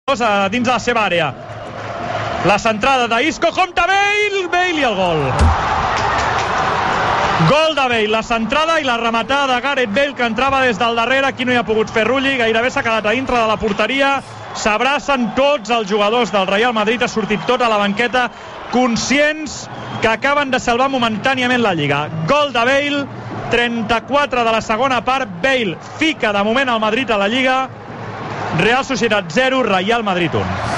dins de la seva àrea. La centrada d'Isco, compta Bale i el gol. Gol de Bale, la centrada i la rematada de Gareth Bale, que entrava des del darrere. Aquí no hi ha pogut fer Rulli, gairebé s'ha quedat a dintre de la porteria. S'abracen tots els jugadors del Real Madrid, ha sortit tot a la banqueta, conscients que acaben de salvar momentàniament la Lliga. Gol de Bale, 34 de la segona part. Bale fica de moment al Madrid a la Lliga. Real Societat 0, Real Madrid 1.